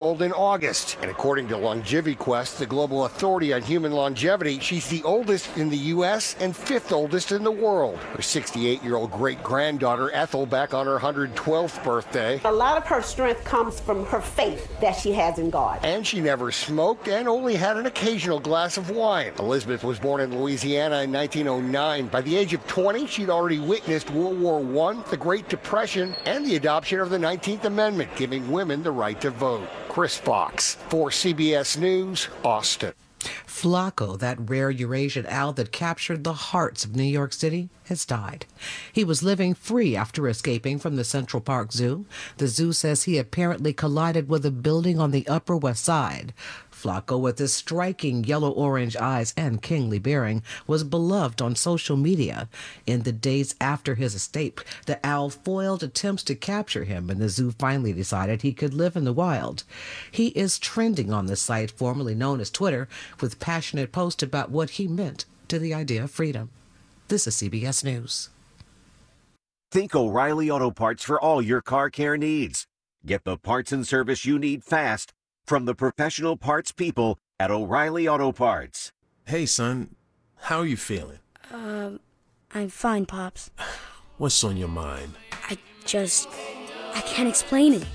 old in August. And according to LongeviQuest, the global authority on human longevity, she's the oldest in the U.S. and 5th oldest in the world. Her 68-year-old great-granddaughter, Ethel, back on her 112th birthday. A lot of her strength comes from her faith that she has in God. And she never smoked and only had an occasional glass of wine. Elizabeth was born in Louisiana in 1909. By the age of 20, she'd already witnessed World War I, the Great Depression, and the adoption of the 19th Amendment, giving women the right to vote. Chris Fox, for CBS News, Austin. Flaco, that rare Eurasian owl that captured the hearts of New York City, has died. He was living free after escaping from the Central Park Zoo. The zoo says he apparently collided with a building on the Upper West Side. Flaco, with his striking yellow-orange eyes and kingly bearing, was beloved on social media. In the days after his escape, the owl foiled attempts to capture him, and the zoo finally decided he could live in the wild. He is trending on the site formerly known as Twitter, with passionate posts about what he meant to the idea of freedom. This is CBS News. Think O'Reilly Auto Parts for all your car care needs. Get the parts and service you need fast from the professional parts people at O'Reilly Auto Parts. Hey, son. How are you feeling? I'm fine, Pops. What's on your mind? I can't explain it.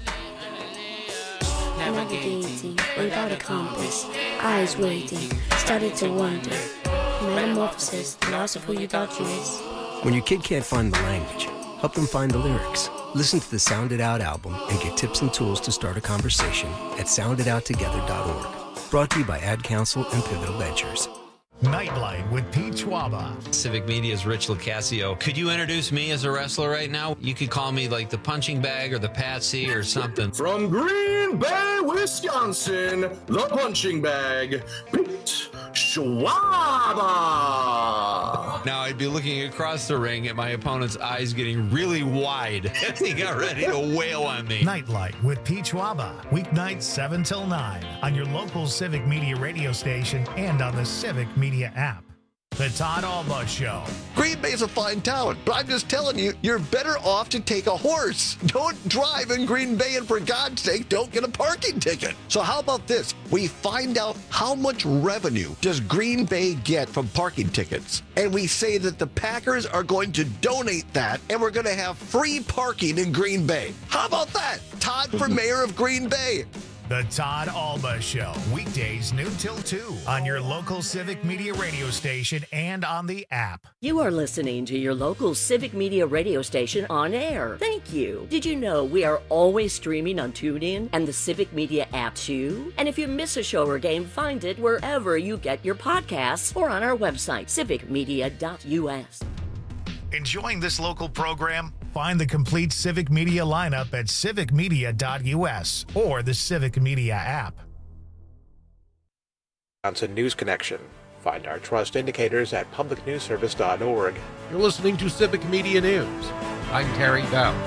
Navigating without a compass, eyes waiting, started to wonder. Metamorphosis, the loss of who you thought you is. When your kid can't find the language, help them find the lyrics. Listen to the Sound It Out album and get tips and tools to start a conversation at sounditouttogether.org. Brought to you by Ad Council and Pivotal Ventures. Nightlight with Pete Schwaba. Civic Media's Rich Lucasio. Could you introduce me as a wrestler right now? You could call me like the punching bag or the Patsy or something. From Green Bay, Wisconsin, the punching bag, Pete Schwaba. Now I'd be looking across the ring at my opponent's eyes getting really wide as he got ready to wail on me. Nightlight with Pete Schwaba. Weeknights 7 till 9 on your local Civic Media radio station and on the Civic Media app. The Todd Alba Show. Green Bay's a fine town, but I'm just telling you, you're better off to take a horse. Don't drive in Green Bay, and for God's sake, don't get a parking ticket. So how about this? We find out how much revenue does Green Bay get from parking tickets, and we say that the Packers are going to donate that, and we're going to have free parking in Green Bay. How about that? Todd for mayor of Green Bay. The Todd Alba Show, weekdays noon till 2 on your local Civic Media radio station and on the app. You are listening to your local Civic Media radio station on air. Thank you. Did you know we are always streaming on TuneIn and the Civic Media app too? And if you miss a show or game, find it wherever you get your podcasts or on our website, civicmedia.us. Enjoying this local program? Find the complete Civic Media lineup at civicmedia.us or the Civic Media app. Wisconsin News Connection. Find our trust indicators at publicnewsservice.org. You're listening to Civic Media News. I'm Terry Bell.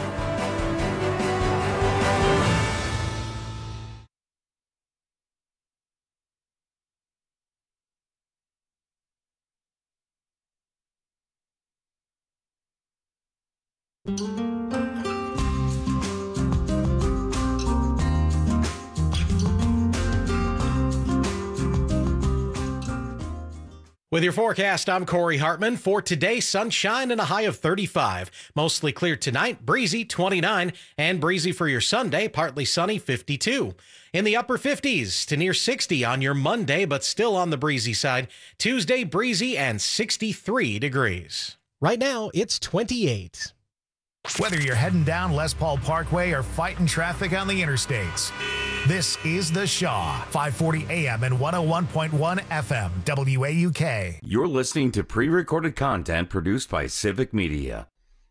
With your forecast, I'm Corey Hartman. For today, sunshine and a high of 35. Mostly clear tonight, breezy 29, and breezy for your Sunday, partly sunny 52. In the upper 50s to near 60 on your Monday, but still on the breezy side. Tuesday, breezy and 63 degrees. Right now, it's 28. Whether you're heading down Les Paul Parkway or fighting traffic on the interstates, this is The Shaw, 540 AM and 101.1 FM, WAUK. You're listening to pre-recorded content produced by Civic Media.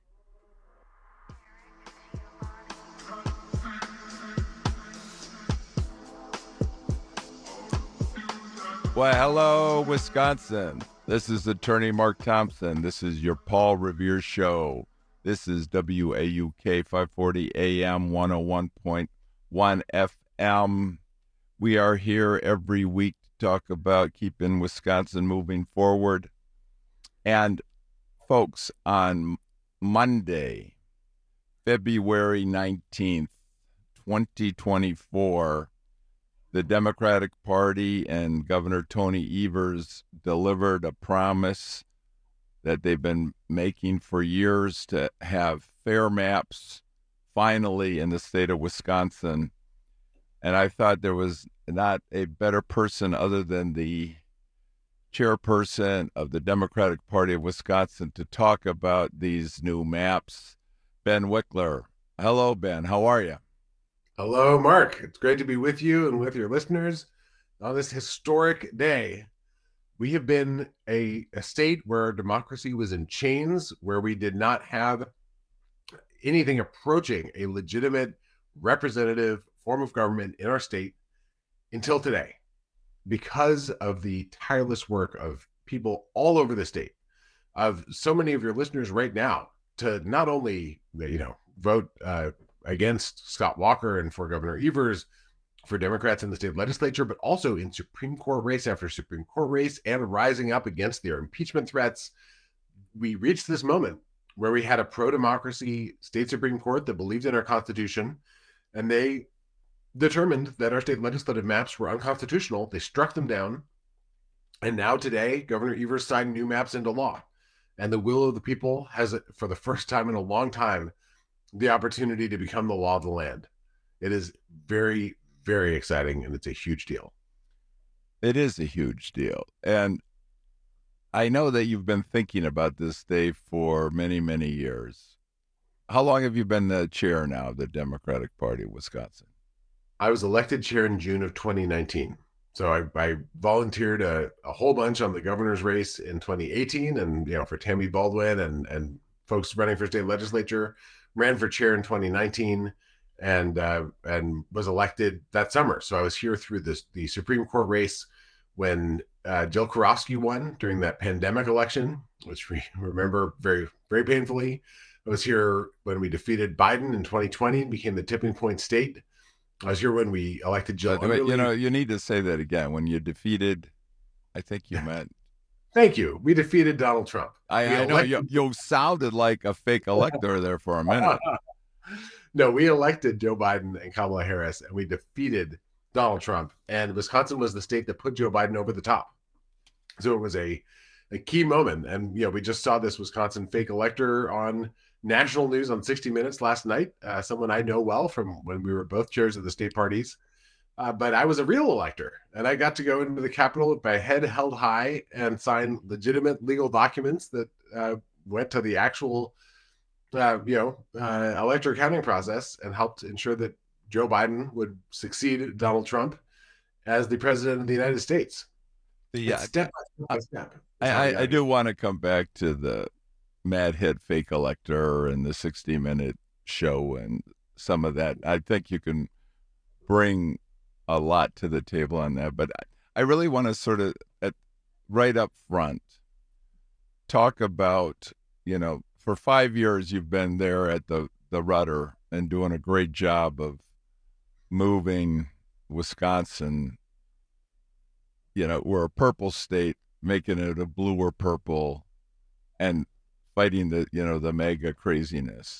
Well, hello, Wisconsin. This is Attorney Mark Thompson. This is your Paul Revere Show. This is WAUK 540 AM 101.1 FM. We are here every week to talk about keeping Wisconsin moving forward. And folks, on Monday, February 19th, 2024, the Democratic Party and Governor Tony Evers delivered a promise that they've been making for years to have fair maps finally in the state of Wisconsin. And I thought there was not a better person other than the chairperson of the Democratic Party of Wisconsin to talk about these new maps, Ben Wickler. Hello, Ben. How are you? Hello, Mark. It's great to be with you and with your listeners on this historic day. We have been a state where democracy was in chains, where we did not have anything approaching a legitimate representative form of government in our state until today, because of the tireless work of people all over the state, of so many of your listeners right now, to not only, vote against Scott Walker and for Governor Evers, for Democrats in the state legislature, but also in Supreme Court race after Supreme Court race and rising up against their impeachment threats. We reached this moment where we had a pro-democracy state Supreme Court that believed in our Constitution, and they determined that our state legislative maps were unconstitutional. They struck them down. And now today, Governor Evers signed new maps into law. And the will of the people has, for the first time in a long time, the opportunity to become the law of the land. It is very, very exciting, and it's a huge deal. It is a huge deal. And I know that you've been thinking about this day for many, many years. How long have you been the chair now of the Democratic Party of Wisconsin? I was elected chair in June of 2019. So I volunteered a whole bunch on the governor's race in 2018, and for Tammy Baldwin and folks running for state legislature. Ran for chair in 2019 and was elected that summer. So I was here through the Supreme Court race when Jill Karofsky won during that pandemic election, which we remember very, very painfully. I was here when we defeated Biden in 2020 and became the tipping point state. I was here when we elected Jill. You need to say that again. When you defeated, I think you meant. Thank you. We defeated Donald Trump. I know you sounded like a fake elector there for a minute. No, we elected Joe Biden and Kamala Harris, and we defeated Donald Trump. And Wisconsin was the state that put Joe Biden over the top. So it was a key moment. And, we just saw this Wisconsin fake elector on national news on 60 Minutes last night, someone I know well from when we were both chairs of the state parties. But I was a real elector, and I got to go into the Capitol with my head held high and sign legitimate legal documents that went to the actual, elector counting process and helped ensure that Joe Biden would succeed Donald Trump as the president of the United States. Step by step. I do want to come back to the mad hit fake elector and the 60-minute show and some of that. I think you can bring a lot to the table on that, but I really want to sort of right up front talk about, for 5 years you've been there at the rudder and doing a great job of moving Wisconsin. We're a purple state, making it a blue or purple, and fighting the mega craziness.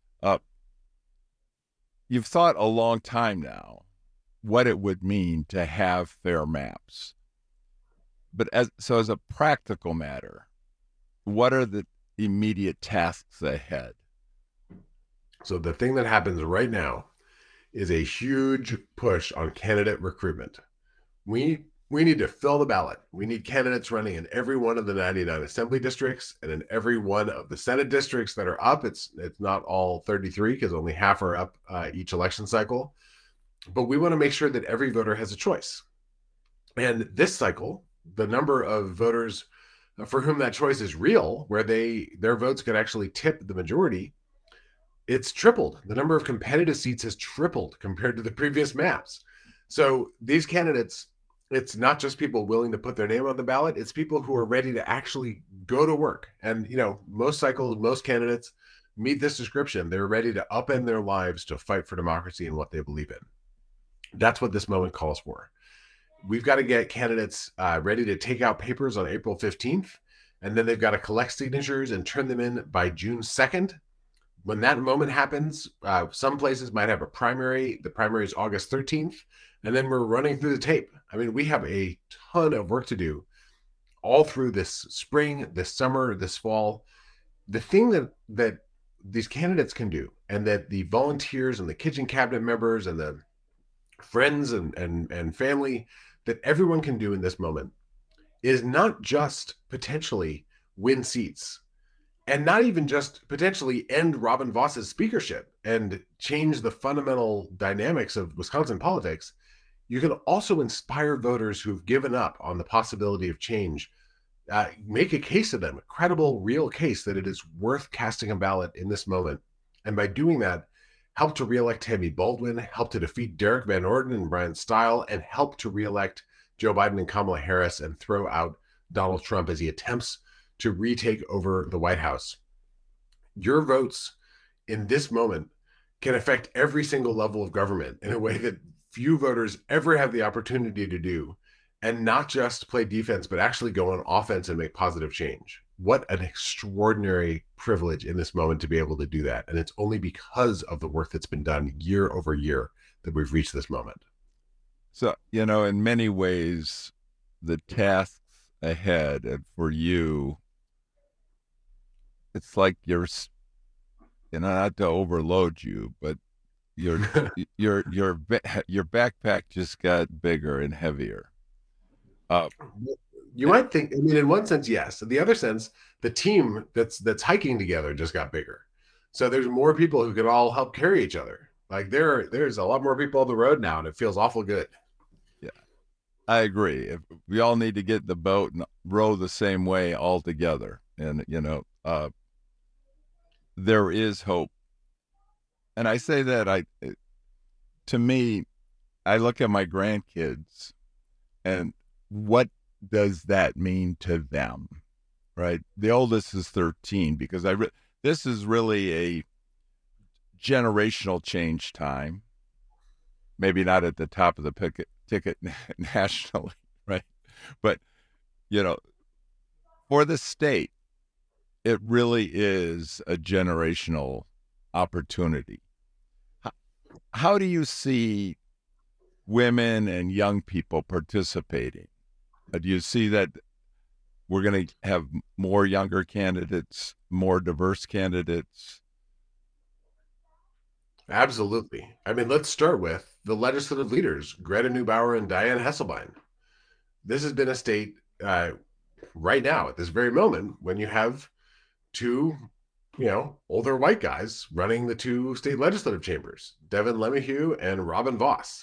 You've thought a long time now what it would mean to have fair maps. But as a practical matter, what are the immediate tasks ahead? So the thing that happens right now is a huge push on candidate recruitment. We need to fill the ballot. We need candidates running in every one of the 99 assembly districts and in every one of the Senate districts that are up. It's not all 33 because only half are up each election cycle. But we want to make sure that every voter has a choice. And this cycle, the number of voters for whom that choice is real, where their votes could actually tip the majority, it's tripled. The number of competitive seats has tripled compared to the previous maps. So these candidates, it's not just people willing to put their name on the ballot, it's people who are ready to actually go to work. And, most cycles, most candidates meet this description. They're ready to upend their lives to fight for democracy and what they believe in. That's what this moment calls for. We've got to get candidates ready to take out papers on April 15th, and then they've got to collect signatures and turn them in by June 2nd. when that moment happens, some places might have a primary. The primary is August 13th, and then we're running through the tape. I mean, we have a ton of work to do all through this spring, this summer, this fall. The thing that these candidates can do, and that the volunteers and the kitchen cabinet members and the friends and family, that everyone can do in this moment, is not just potentially win seats, and not even just potentially end Robin Voss's speakership and change the fundamental dynamics of Wisconsin politics. You can also inspire voters who've given up on the possibility of change, make a case to them, a credible, real case that it is worth casting a ballot in this moment. And by doing that, help to reelect Tammy Baldwin, help to defeat Derek Van Orden and Brian Stile, and help to reelect Joe Biden and Kamala Harris and throw out Donald Trump as he attempts to retake over the White House. Your votes in this moment can affect every single level of government in a way that few voters ever have the opportunity to do, and not just play defense, but actually go on offense and make positive change. What an extraordinary privilege in this moment to be able to do that. And it's only because of the work that's been done year over year that we've reached this moment. So, in many ways, the tasks ahead, and for you, it's like you're, not to overload you, but your backpack just got bigger and heavier. You might think, in one sense, yes. In the other sense, the team that's hiking together just got bigger. So there's more people who could all help carry each other. Like there's a lot more people on the road now, and it feels awful good. Yeah, I agree. We all need to get in the boat and row the same way all together. And, there is hope. And I say that to me, I look at my grandkids, and what does that mean to them, right? The oldest is 13, because this is really a generational change time. Maybe not at the top of the ticket nationally, right? But, for the state, it really is a generational opportunity. How do you see women and young people participating? Do you see that we're going to have more younger candidates, more diverse candidates? Absolutely. Let's start with the legislative leaders, Greta Neubauer and Dianne Hesselbein. This has been a state right now, at this very moment, when you have two, older white guys running the two state legislative chambers, Devin LeMahieu and Robin Voss.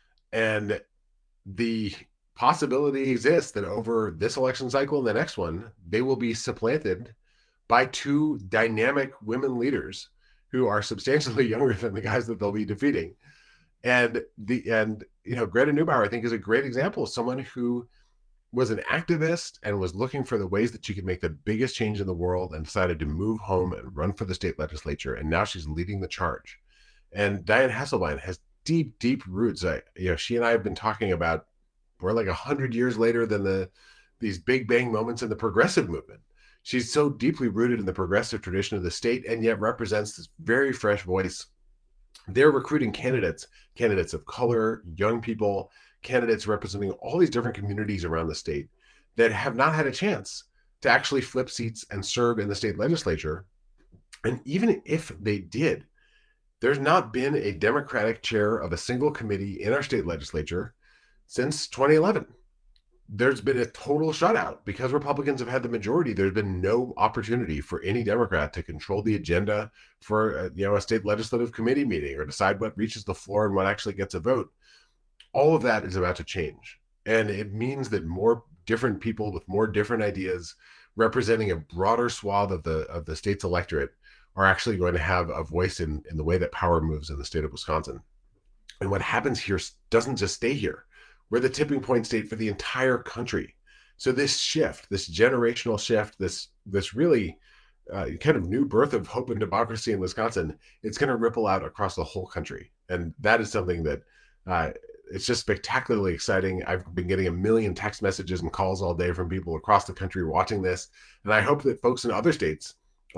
And the possibility exists that over this election cycle and the next one, they will be supplanted by two dynamic women leaders who are substantially younger than the guys that they'll be defeating. And Greta Neubauer, I think, is a great example of someone who was an activist and was looking for the ways that she could make the biggest change in the world, and decided to move home and run for the state legislature. And now she's leading the charge. And Dianne Hesselbein has deep, deep roots. She and I have been talking about, we're like 100 years later than these big bang moments in the progressive movement. She's so deeply rooted in the progressive tradition of the state, and yet represents this very fresh voice. They're recruiting candidates of color, young people, candidates representing all these different communities around the state that have not had a chance to actually flip seats and serve in the state legislature. And even if they did, there's not been a Democratic chair of a single committee in our state legislature since 2011. There's been a total shutout because Republicans have had the majority. There's been no opportunity for any Democrat to control the agenda for a state legislative committee meeting, or decide what reaches the floor and what actually gets a vote. All of that is about to change. And it means that more different people with more different ideas, representing a broader swath of the state's electorate, are actually going to have a voice in the way that power moves in the state of Wisconsin. And what happens here doesn't just stay here. We're the tipping point state for the entire country. So this shift, this generational shift, this really kind of new birth of hope and democracy in Wisconsin, it's going to ripple out across the whole country. And that is something that it's just spectacularly exciting. I've been getting 1 million text messages and calls all day from people across the country watching this. And I hope that folks in other states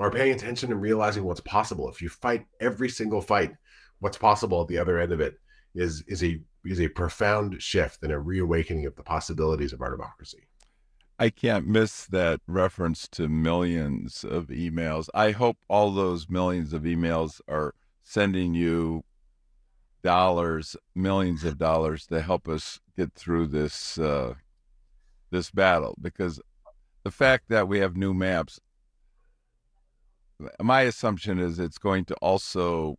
are paying attention and realizing what's possible. If you fight every single fight, what's possible at the other end of it is a profound shift and a reawakening of the possibilities of our democracy. I can't miss that reference to millions of emails. I hope all those millions of emails are sending you dollars, millions of dollars to help us get through this this battle, because the fact that we have new maps, my assumption is it's going to also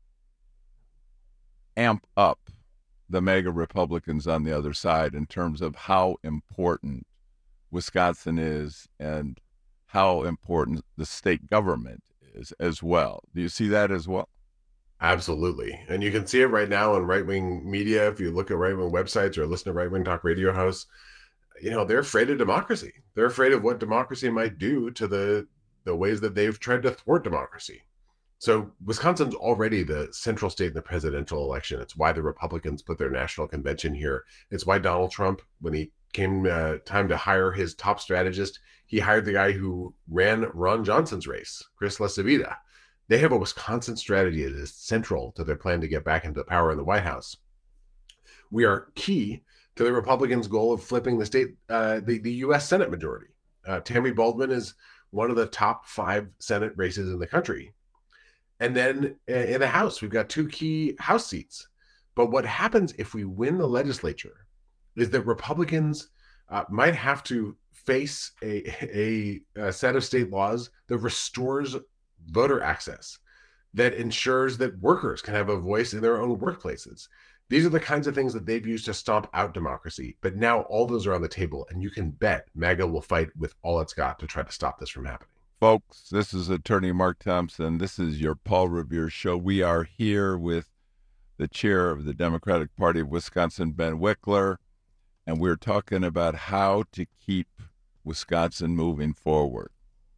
amp up the mega Republicans on the other side in terms of how important Wisconsin is and how important the state government is as well. Do you see that as well? Absolutely. And you can see it right now in right-wing media. If you look at right-wing websites or listen to right-wing talk radio hosts, they're afraid of democracy. They're afraid of what democracy might do to the ways that they've tried to thwart democracy. So Wisconsin's already the central state in the presidential election. It's why the Republicans put their national convention here. It's why Donald Trump, when he came time to hire his top strategist, he hired the guy who ran Ron Johnson's race, Chris LaCivita. They have a Wisconsin strategy that is central to their plan to get back into power in the White House. We are key to the Republicans' goal of flipping the state, the U.S. Senate majority. Tammy Baldwin is one of the top 5 Senate races in the country. And then in the House, we've got 2 key House seats. But what happens if we win the legislature is that Republicans might have to face a set of state laws that restores voter access, that ensures that workers can have a voice in their own workplaces. These are the kinds of things that they've used to stomp out democracy. But now all those are on the table, and you can bet MAGA will fight with all it's got to try to stop this from happening. Folks, this is attorney Mark Thompson. This is your Paul Revere Show. We are here with the chair of the Democratic Party of Wisconsin, Ben Wickler, and we're talking about how to keep Wisconsin moving forward.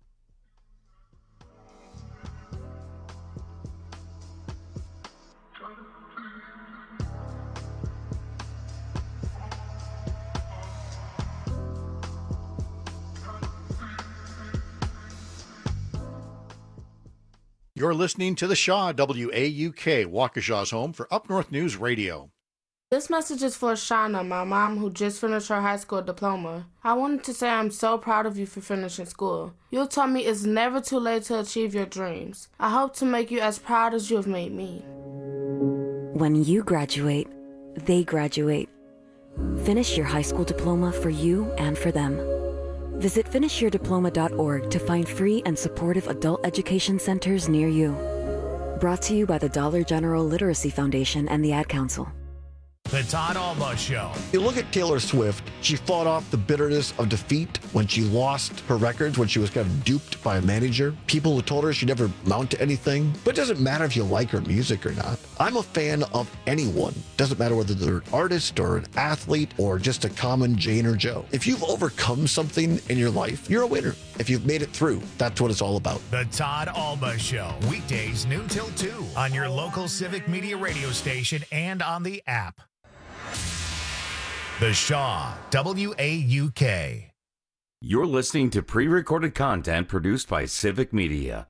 You're listening to The Shaw, WAUK, Waukesha's home for Up North News Radio. This message is for Shauna, my mom, who just finished her high school diploma. I wanted to say I'm so proud of you for finishing school. You told me it's never too late to achieve your dreams. I hope to make you as proud as you have made me. When you graduate, they graduate. Finish your high school diploma for you and for them. Visit finishyourdiploma.org to find free and supportive adult education centers near you. Brought to you by the Dollar General Literacy Foundation and the Ad Council. The Todd Alba Show. You look at Taylor Swift, she fought off the bitterness of defeat when she lost her records, when she was kind of duped by a manager. People who told her she'd never amount to anything. But it doesn't matter if you like her music or not. I'm a fan of anyone. Doesn't matter whether they're an artist or an athlete or just a common Jane or Joe. If you've overcome something in your life, you're a winner. If you've made it through, that's what it's all about. The Todd Alba Show. Weekdays noon till 2 on your local Civic Media radio station and on the app. The Shaw, WAUK. You're listening to pre-recorded content produced by Civic Media.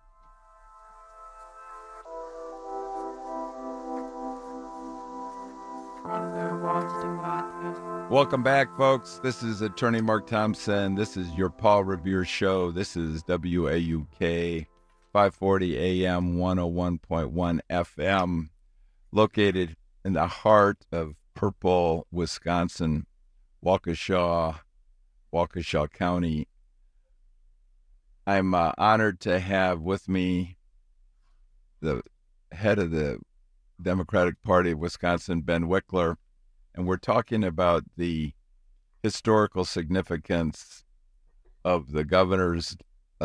Welcome back, folks. This is attorney Mark Thompson. This is your Paul Revere Show. This is WAUK 540 AM 101.1 FM, located in the heart of Purple, Wisconsin, Waukesha County. I'm honored to have with me the head of the Democratic Party of Wisconsin, Ben Wickler, and we're talking about the historical significance of the governor's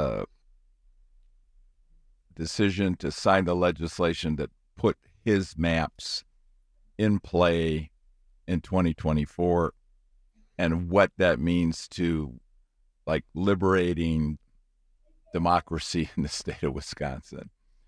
decision to sign the legislation that put his maps in play in 2024, and what that means to liberating democracy in the state of Wisconsin.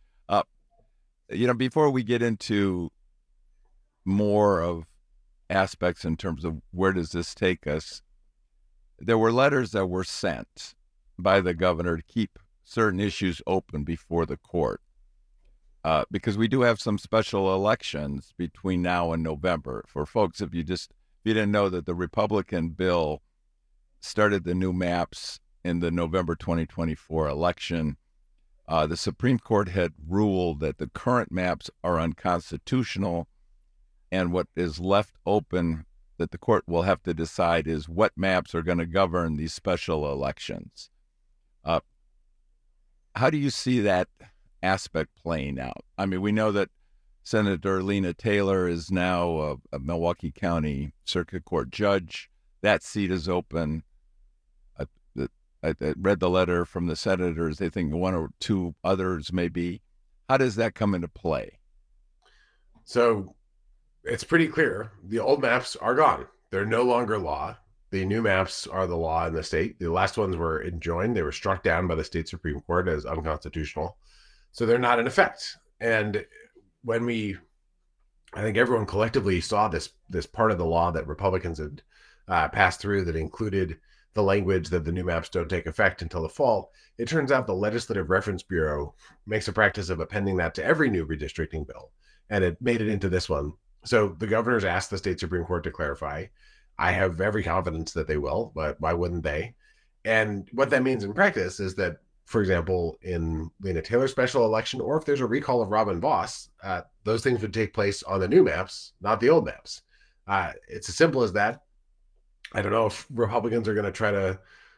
Before we get into more of aspects in terms of where does this take us, there were letters that were sent by the governor to keep certain issues open before the court, because we do have some special elections between now and November. For folks, if you didn't know that the Republican bill started the new maps in the November 2024 election, the Supreme Court had ruled that the current maps are unconstitutional, and what is left open that the court will have to decide is what maps are going to govern these special elections. How do you see that aspect playing out? I mean, we know that Senator Lena Taylor is now a Milwaukee County Circuit Court judge. That seat is open. I read the letter from the senators. They think one or two others may be. How does that come into play? So it's pretty clear. The old maps are gone. They're no longer law. The new maps are the law in the state. The last ones were enjoined. They were struck down by the state Supreme Court as unconstitutional. So they're not in effect. And when I think everyone collectively saw this part of the law that Republicans had passed through that included the language that the new maps don't take effect until the fall, it turns out the Legislative Reference Bureau makes a practice of appending that to every new redistricting bill. And it made it into this one. So the governors asked the state Supreme Court to clarify. I have every confidence that they will, but why wouldn't they? And what that means in practice is that, for example, in Lena Taylor's special election, or if there's a recall of Robin Vos, those things would take place on the new maps, not the old maps. It's as simple as that. I don't know if Republicans are going to try to,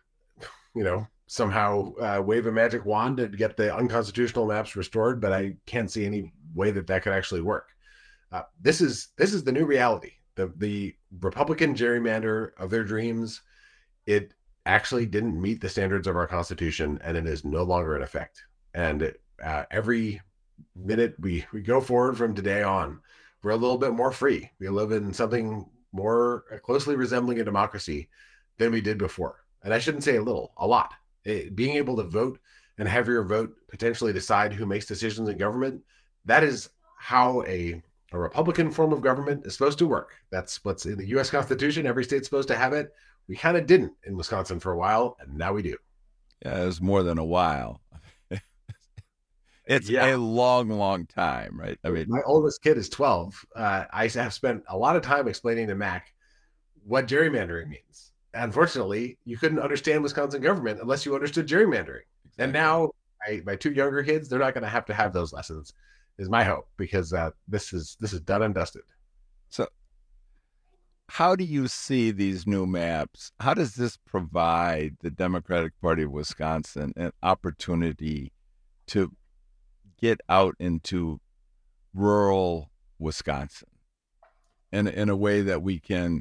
somehow wave a magic wand to get the unconstitutional maps restored, but I can't see any way that could actually work. This is the new reality. The Republican gerrymander of their dreams, it actually didn't meet the standards of our Constitution, and it is no longer in effect. And every minute we go forward from today on, we're a little bit more free. We live in something more closely resembling a democracy than we did before. And I shouldn't say a little, a lot. Being able to vote and have your vote potentially decide who makes decisions in government, that is how a Republican form of government is supposed to work. That's what's in the U.S. Constitution. Every state's supposed to have it. We kind of didn't in Wisconsin for a while, and now we do. Yeah, it was more than a while. It's a long, long time, right? I mean, my oldest kid is 12. I have spent a lot of time explaining to Mac what gerrymandering means. Unfortunately, you couldn't understand Wisconsin government unless you understood gerrymandering. Exactly. And now my two younger kids, they're not going to have those lessons, is my hope, because this is done and dusted. So how do you see these new maps? How does this provide the Democratic Party of Wisconsin an opportunity to get out into rural Wisconsin in a way that we can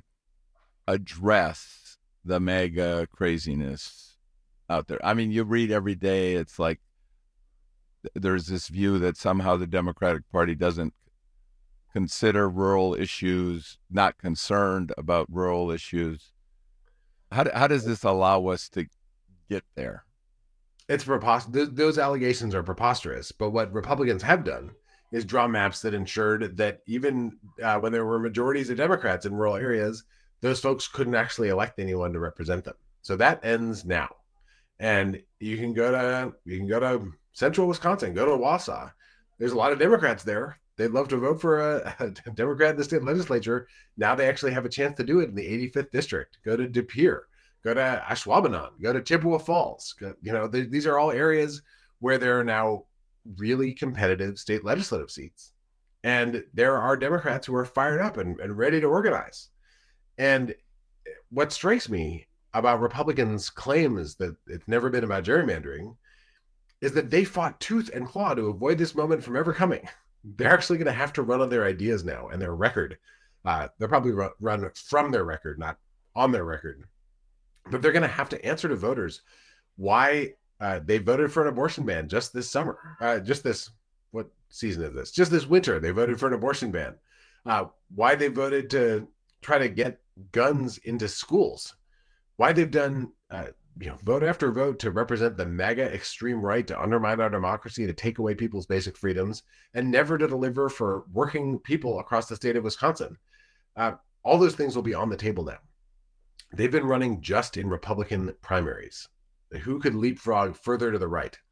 address the mega craziness out there? I mean, you read every day, it's like there's this view that somehow the Democratic Party doesn't consider rural issues, not concerned about rural issues. How does this allow us to get there? It's preposterous. Those allegations are preposterous. But what Republicans have done is draw maps that ensured that even when there were majorities of Democrats in rural areas, those folks couldn't actually elect anyone to represent them. So that ends now. And you can go to central Wisconsin, go to Wausau. There's a lot of Democrats there. They'd love to vote for a Democrat in the state legislature. Now they actually have a chance to do it in the 85th district. Go to De Pere, go to Ashwaubenon, go to Chippewa Falls. These are all areas where there are now really competitive state legislative seats. And there are Democrats who are fired up and ready to organize. And what strikes me about Republicans' claims that it's never been about gerrymandering is that they fought tooth and claw to avoid this moment from ever coming. They're actually going to have to run on their ideas now and their record. They'll probably run from their record, not on their record. But they're going to have to answer to voters why they voted for an abortion ban just this summer. What season is this? Just this winter, they voted for an abortion ban. Why they voted to try to get guns into schools. Why they've done vote after vote to represent the MAGA extreme right, to undermine our democracy, to take away people's basic freedoms, and never to deliver for working people across the state of Wisconsin. All those things will be on the table now. They've been running just in Republican primaries. Who could leapfrog further to the right?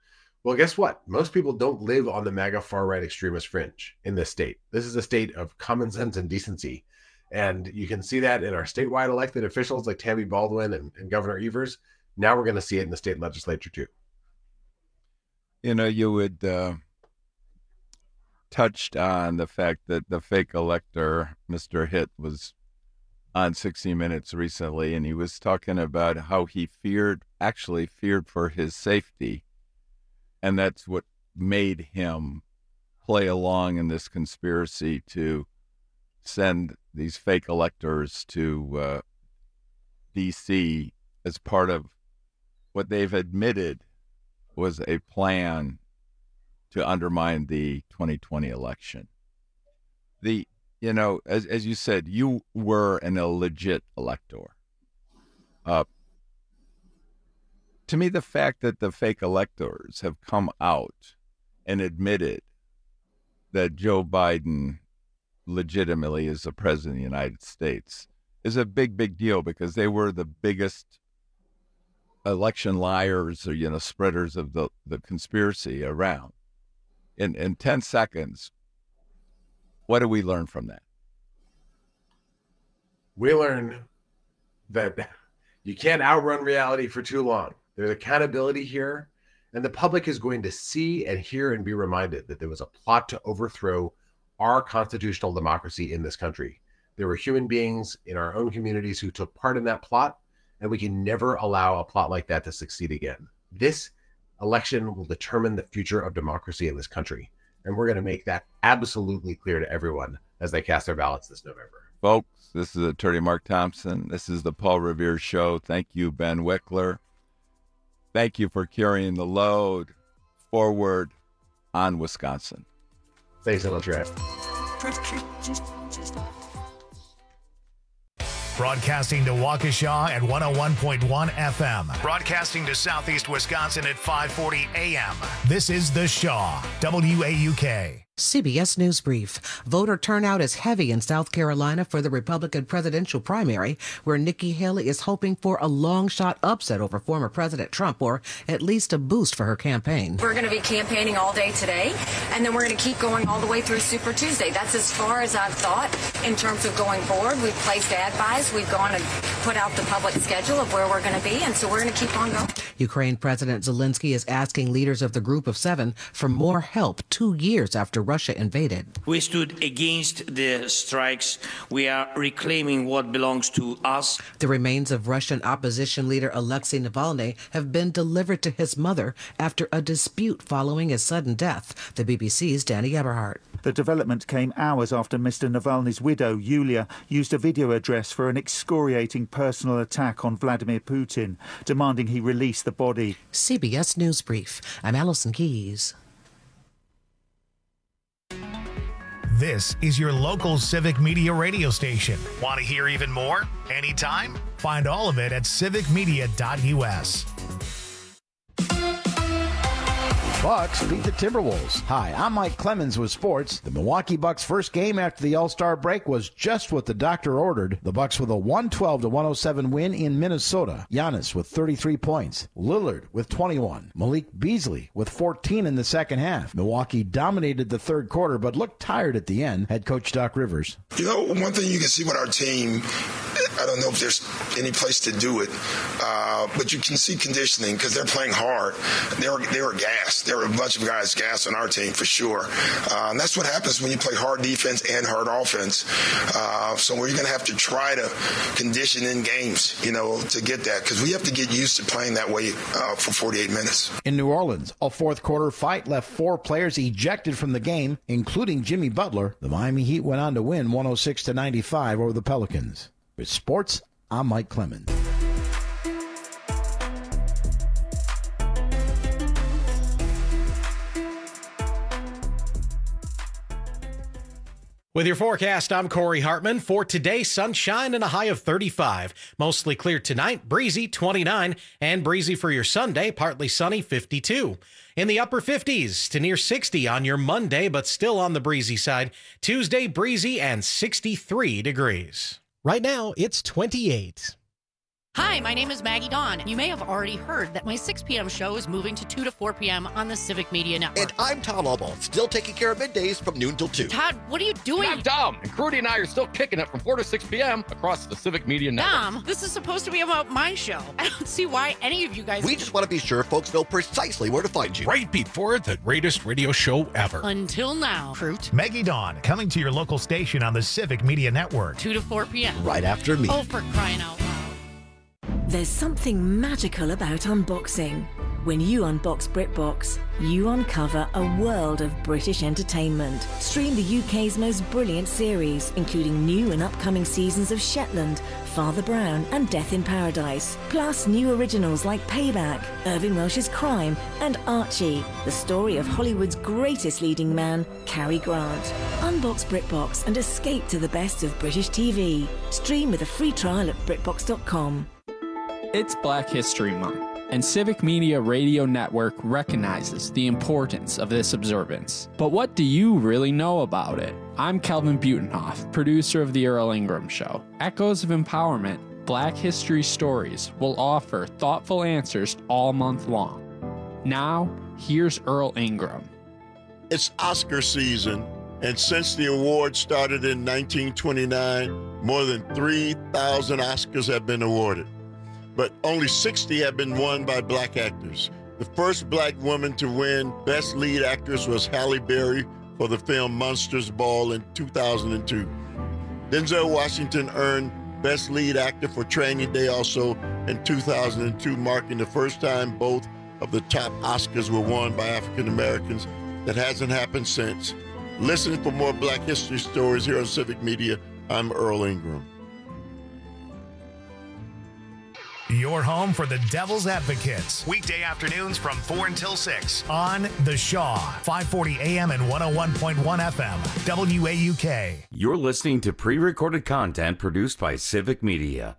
Well, guess what? Most people don't live on the MAGA far-right extremist fringe in this state. This is a state of common sense and decency. And you can see that in our statewide elected officials like Tammy Baldwin and Governor Evers. Now we're going to see it in the state legislature too. You know, you would touched on the fact that the fake elector, Mr. Hitt, was on 60 Minutes recently, and he was talking about how he actually feared for his safety. And that's what made him play along in this conspiracy to send these fake electors to D.C. as part of what they've admitted was a plan to undermine the 2020 election. As you said, you were an illegit elector. To me, the fact that the fake electors have come out and admitted that Joe Biden legitimately is the president of the United States is a big, big deal, because they were the biggest election liars or, spreaders of the conspiracy around. In 10 seconds, what do we learn from that? We learn that you can't outrun reality for too long. There's accountability here, and the public is going to see and hear and be reminded that there was a plot to overthrow our constitutional democracy in this country. There were human beings in our own communities who took part in that plot, and we can never allow a plot like that to succeed again. This election will determine the future of democracy in this country, and we're going to make that absolutely clear to everyone as they cast their ballots this November. Folks, this is Attorney Mark Thompson. This is the Paul Revere Show. Thank you, Ben Wickler. Thank you for carrying the load forward on Wisconsin. Thanks so much, Ryan. Broadcasting to Waukesha at 101.1 FM. Broadcasting to Southeast Wisconsin at 540 AM. This is The Shaw, WAUK. CBS News Brief. Voter turnout is heavy in South Carolina for the Republican presidential primary, where Nikki Haley is hoping for a long-shot upset over former President Trump, or at least a boost for her campaign. We're going to be campaigning all day today, and then we're going to keep going all the way through Super Tuesday. That's as far as I've thought in terms of going forward. We've placed ad buys. We've gone and put out the public schedule of where we're going to be, and so we're going to keep on going. Ukraine President Zelensky is asking leaders of the Group of Seven for more help 2 years after Russia invaded. We stood against the strikes. We are reclaiming what belongs to us. The remains of Russian opposition leader Alexei Navalny have been delivered to his mother after a dispute following his sudden death. The BBC's Danny Eberhardt. The development came hours after Mr. Navalny's widow, Yulia, used a video address for an excoriating personal attack on Vladimir Putin, demanding he release the body. CBS News Brief. I'm Allison Keys. This is your local Civic Media radio station. Want to hear even more? Anytime? Find all of it at civicmedia.us. Bucks beat the Timberwolves. Hi, I'm Mike Clemens with sports. The Milwaukee Bucks' first game after the All-Star break was just what the doctor ordered. The Bucks with a 112-107 win in Minnesota. Giannis with 33 points. Lillard with 21. Malik Beasley with 14 in the second half. Milwaukee dominated the third quarter but looked tired at the end. Head coach Doc Rivers. One thing you can see with our team, I don't know if there's any place to do it, but you can see conditioning because they're playing hard. They were gassed. There were a bunch of guys gassed on our team for sure. And that's what happens when you play hard defense and hard offense. So we're going to have to try to condition in games, to get that, because we have to get used to playing that way for 48 minutes. In New Orleans, a fourth quarter fight left 4 players ejected from the game, including Jimmy Butler. The Miami Heat went on to win 106-95 over the Pelicans. With sports, I'm Mike Clemens. With your forecast, I'm Corey Hartman. For today, sunshine and a high of 35. Mostly clear tonight, breezy 29, and breezy for your Sunday, partly sunny 52. In the upper 50s to near 60 on your Monday, but still on the breezy side. Tuesday, breezy and 63 degrees. Right now, it's 28. Hi, my name is Maggie Dawn. You may have already heard that my 6 p.m. show is moving to 2 to 4 p.m. on the Civic Media Network. And I'm Tom Albaugh, still taking care of middays from noon till 2. Todd, what are you doing? I'm Dom, and Crudy and I are still kicking it from 4 to 6 p.m. across the Civic Media Network. Dom, this is supposed to be about my show. I don't see why any of you guys... We just want to be sure folks know precisely where to find you. Right before the greatest radio show ever. Until now, Fruit. Maggie Dawn, coming to your local station on the Civic Media Network. 2 to 4 p.m. Right after me. Oh, for crying out loud. There's something magical about unboxing. When you unbox BritBox, you uncover a world of British entertainment. Stream the UK's most brilliant series, including new and upcoming seasons of Shetland, Father Brown, and Death in Paradise. Plus new originals like Payback, Irving Welsh's Crime, and Archie, the story of Hollywood's greatest leading man, Cary Grant. Unbox BritBox and escape to the best of British TV. Stream with a free trial at BritBox.com. It's Black History Month, and Civic Media Radio Network recognizes the importance of this observance. But what do you really know about it? I'm Kelvin Butenhoff, producer of The Earl Ingram Show. Echoes of Empowerment, Black History Stories will offer thoughtful answers all month long. Now, here's Earl Ingram. It's Oscar season, and since the award started in 1929, more than 3,000 Oscars have been awarded. But only 60 have been won by black actors. The first black woman to win Best Lead Actress was Halle Berry for the film Monsters Ball in 2002. Denzel Washington earned Best Lead Actor for Training Day also in 2002, marking the first time both of the top Oscars were won by African Americans. That hasn't happened since. Listen for more Black History stories here on Civic Media. I'm Earl Ingram. Your home for the Devil's Advocates. Weekday afternoons from 4 until 6 on The Shaw, 540 AM and 101.1 FM, WAUK. You're listening to pre-recorded content produced by Civic Media.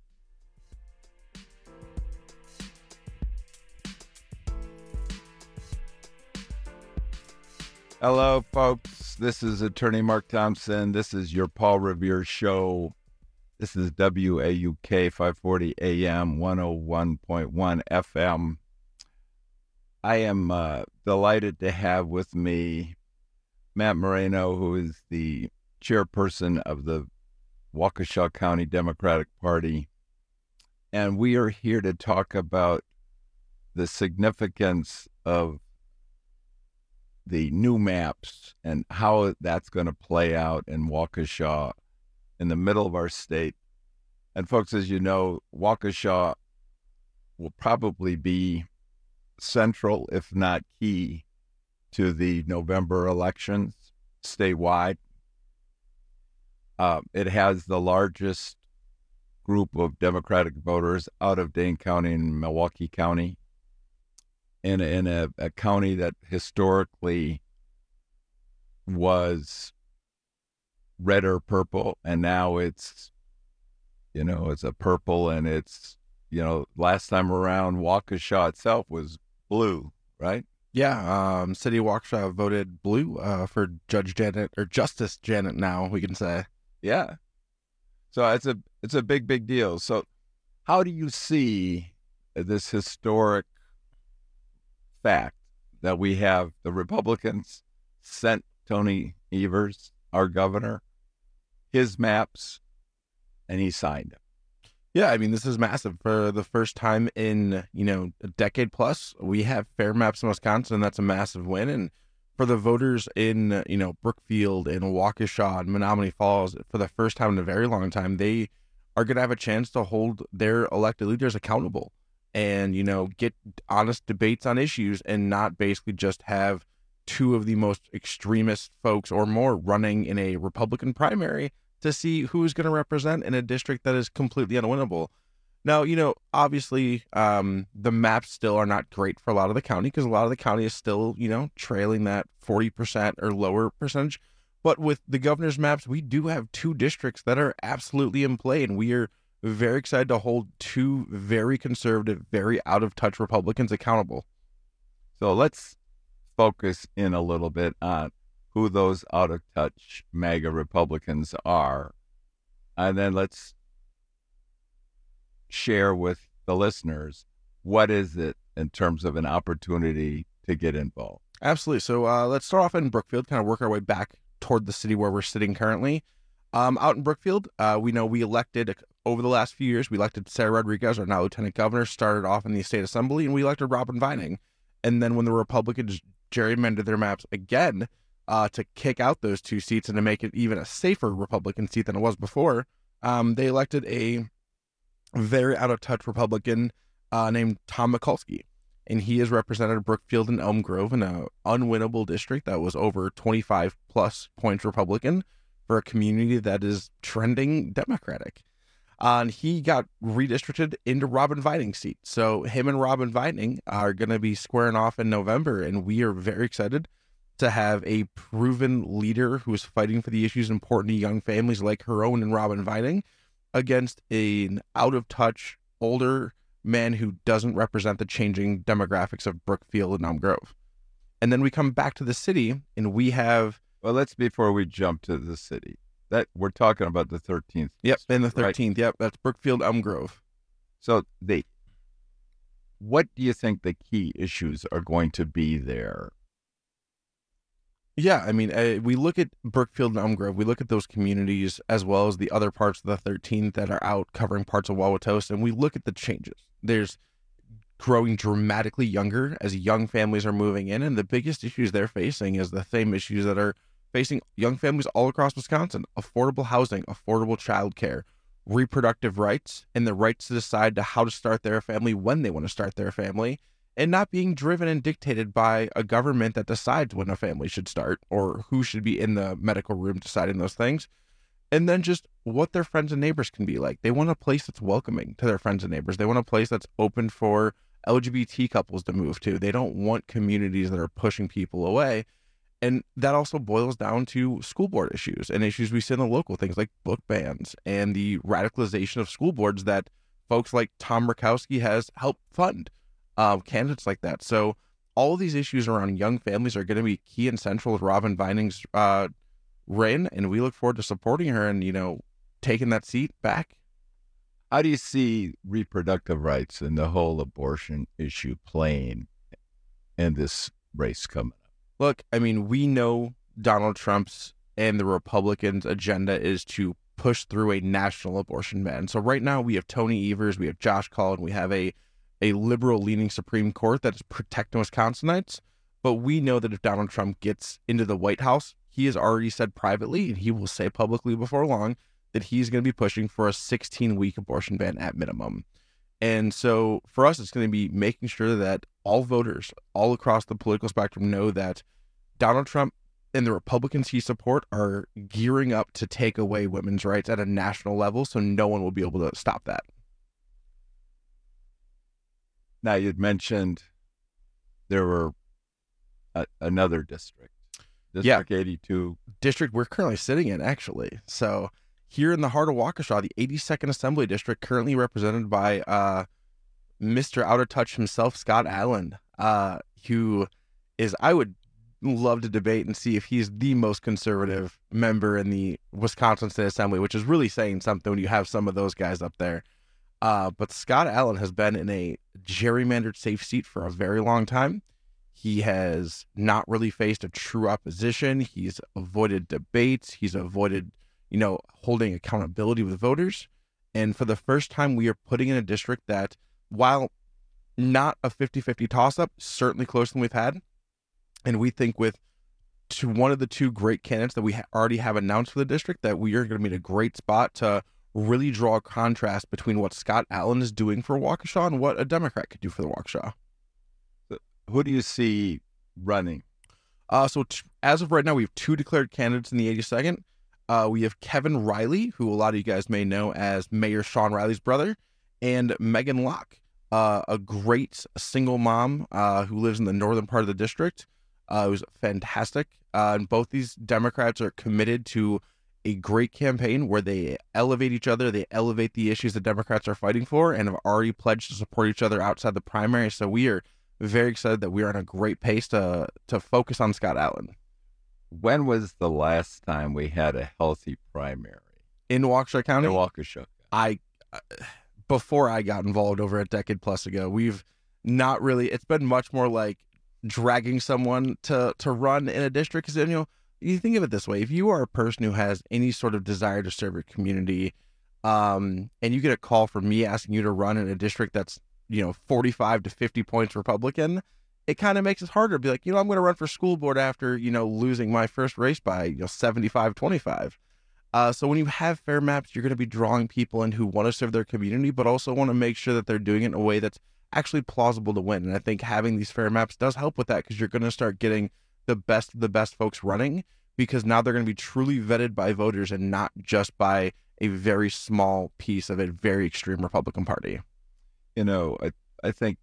Hello, folks. This is Attorney Mark Thompson. This is your Paul Revere Show. This is WAUK 540 AM 101.1 FM. I am delighted to have with me Matt Moreno, who is the chairperson of the Waukesha County Democratic Party. And we are here to talk about the significance of the new maps and how that's going to play out in Waukesha, in the middle of our state. And folks, as you know, Waukesha will probably be central, if not key, to the November elections statewide. It has the largest group of Democratic voters out of Dane County and Milwaukee County, in a county that historically was red or purple, and now it's a purple, and it's, last time around Waukesha itself was blue, right? Yeah, City of Waukesha voted blue for Judge Janet, or Justice Janet now, we can say. Yeah. So it's a big deal. So how do you see this historic fact that we have the Republicans sent Tony Evers, our governor, his maps, and he signed them? Yeah, I mean, this is massive. For the first time in, a decade plus, we have fair maps in Wisconsin. That's a massive win. And for the voters in, Brookfield and Waukesha and Menominee Falls, for the first time in a very long time, they are going to have a chance to hold their elected leaders accountable and, get honest debates on issues and not basically just have two of the most extremist folks or more running in a Republican primary to see who's going to represent in a district that is completely unwinnable. Now, obviously, the maps still are not great for a lot of the county because a lot of the county is still, trailing that 40% or lower percentage. But with the governor's maps, we do have two districts that are absolutely in play, and we are very excited to hold two very conservative, very out-of-touch Republicans accountable. So let's focus in a little bit on who those out-of-touch MAGA Republicans are, and then let's share with the listeners, what is it in terms of an opportunity to get involved? Absolutely. So let's start off in Brookfield, kind of work our way back toward the city where we're sitting currently. Out in Brookfield, we know we elected, over the last few years, we elected Sarah Rodriguez, our now Lieutenant Governor, started off in the State Assembly, and we elected Robin Vining. And then when the Republicans gerrymandered their maps again to kick out those two seats and to make it even a safer Republican seat than it was before, they elected a very out-of-touch Republican named Tom Mikulski. And he has represented Brookfield and Elm Grove in an unwinnable district that was over 25-plus points Republican for a community that is trending Democratic. And he got redistricted into Robin Vining's seat. So him and Robin Vining are going to be squaring off in November, and we are very excited to have a proven leader who is fighting for the issues important to young families like her own and Robin Vining against an out-of-touch, older man who doesn't represent the changing demographics of Brookfield and Elm Grove. And then we come back to the city, and we have... Well, before we jump to the city, that we're talking about the 13th. Yep, and the 13th. Right? Yep, that's Brookfield, Elm Grove. So what do you think the key issues are going to be there? Yeah, I mean, we look at Brookfield and Elm Grove, we look at those communities as well as the other parts of the 13th that are out covering parts of Wauwatosa, and we look at the changes. There's growing dramatically younger as young families are moving in, and the biggest issues they're facing is the same issues that are facing young families all across Wisconsin: affordable housing, affordable childcare, reproductive rights, and the rights to decide to how to start their family when they want to start their family, and not being driven and dictated by a government that decides when a family should start or who should be in the medical room deciding those things. And then just what their friends and neighbors can be like. They want a place that's welcoming to their friends and neighbors. They want a place that's open for LGBT couples to move to. They don't want communities that are pushing people away. And that also boils down to school board issues and issues we see in the local, things like book bans and the radicalization of school boards that folks like Tom Mikulski has helped fund, candidates like that. So all of these issues around young families are going to be key and central with Robin Vining's reign, and we look forward to supporting her and, taking that seat back. How do you see reproductive rights and the whole abortion issue playing in this race coming up? Look, I mean, we know Donald Trump's and the Republicans' agenda is to push through a national abortion ban. So right now we have Tony Evers, we have Josh Cullen, we have a liberal-leaning Supreme Court that is protecting Wisconsinites. But we know that if Donald Trump gets into the White House, he has already said privately, and he will say publicly before long, that he's going to be pushing for a 16-week abortion ban at minimum. And so for us, it's going to be making sure that all voters all across the political spectrum know that Donald Trump and the Republicans he supports are gearing up to take away women's rights at a national level, so no one will be able to stop that. Now, you'd mentioned there were another district, District 82. District we're currently sitting in, actually. So here in the heart of Waukesha, the 82nd Assembly District, currently represented by Mr. Out of Touch himself, Scott Allen, who is, I would love to debate and see if he's the most conservative member in the Wisconsin State Assembly, which is really saying something when you have some of those guys up there. But Scott Allen has been in a gerrymandered safe seat for a very long time. He has not really faced a true opposition. He's avoided debates. He's avoided, holding accountability with voters. And for the first time, we are putting in a district that, while not a 50-50 toss-up, certainly closer than we've had. And we think with one of the two great candidates that we already have announced for the district, that we are going to be in a great spot to really draw a contrast between what Scott Allen is doing for Waukesha and what a Democrat could do for the Waukesha. Who do you see running? So as of right now, we have two declared candidates in the 82nd. We have Kevin Riley, who a lot of you guys may know as Mayor Sean Riley's brother, and Megan Locke, a great single mom who lives in the northern part of the district, who's fantastic. And both these Democrats are committed to a great campaign where they elevate each other, they elevate the issues the Democrats are fighting for, and have already pledged to support each other outside the primary. So we are very excited that we are on a great pace to focus on Scott Allen. When was the last time we had a healthy primary in Waukesha County? In Waukesha. before I got involved over a decade plus ago, we've not really, it's been much more like dragging someone to run in a district. Because, you think of it this way, if you are a person who has any sort of desire to serve your community, and you get a call from me asking you to run in a district that's, 45 to 50 points Republican, it kind of makes it harder to be like, I'm going to run for school board after, losing my first race by, 75-25. So when you have fair maps, you're going to be drawing people in who want to serve their community, but also want to make sure that they're doing it in a way that's actually plausible to win. And I think having these fair maps does help with that, because you're going to start getting the best of the best folks running, because now they're going to be truly vetted by voters and not just by a very small piece of a very extreme Republican Party. I think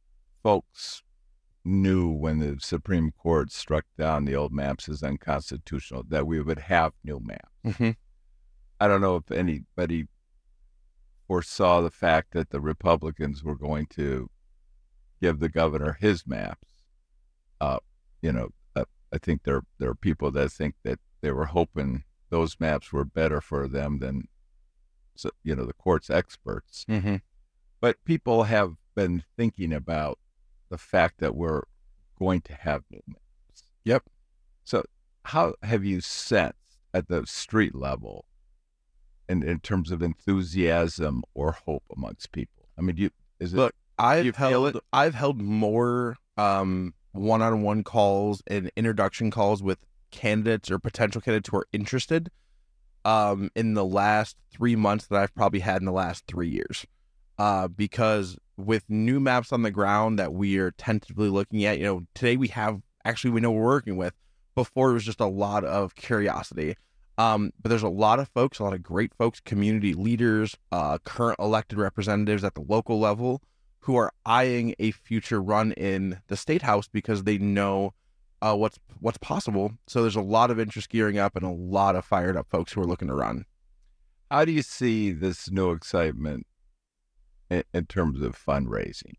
folks knew when the Supreme Court struck down the old maps as unconstitutional that we would have new maps. Mm-hmm. I don't know if anybody foresaw the fact that the Republicans were going to give the governor his maps. I think there are people that think that they were hoping those maps were better for them than, the court's experts. Mm-hmm. But people have been thinking about the fact that we're going to have new maps. Yep. So how have you sensed at the street level in terms of enthusiasm or hope amongst people? I mean, I've held more one-on-one calls and introduction calls with candidates or potential candidates who are interested in the last 3 months that I've probably had in the last 3 years. Because with new maps on the ground that we are tentatively looking at, today we know we're working with. Before, it was just a lot of curiosity. But there's a lot of folks, a lot of great folks, community leaders, current elected representatives at the local level who are eyeing a future run in the state house because they know what's possible. So there's a lot of interest gearing up and a lot of fired up folks who are looking to run. How do you see this new excitement in terms of fundraising?